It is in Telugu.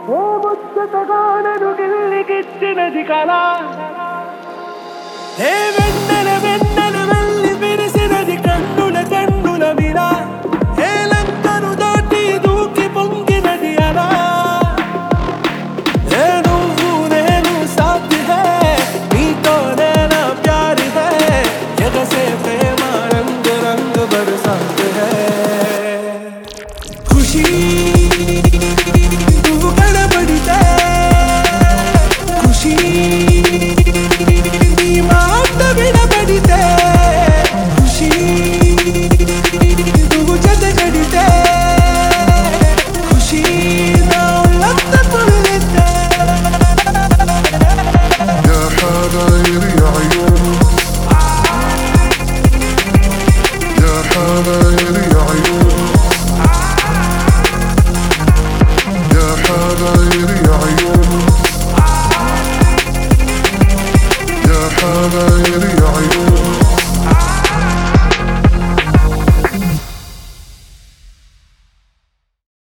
ఓ ముచ్చటగా నన్ను గిల్లికిచ్చినది కళ ఏ వెన్నెల వెన్నెల వెళ్ళి విరిసినది కన్నుల కన్నుల విరా ఏ లంకను దాటి దూకి పొంగినది అలా ఏ నువ్వు నేను సాథ్ హై నీతోనే నా ప్యార్ హై ఎగసే ప్రేమ రంగ్ రంగ్ బరసాత్ హై ఖుషీ నువ్వు కనబడితే ఖుషీ నీ మాట వినబడితే ఖుషీ నువ్వు జతగడితే ఖుషీ నా ఉల్లంత పులితే يا حبايب يا عيون يا حبايب يا عيون يا حبايب يا عيون يا حبايب يا عيون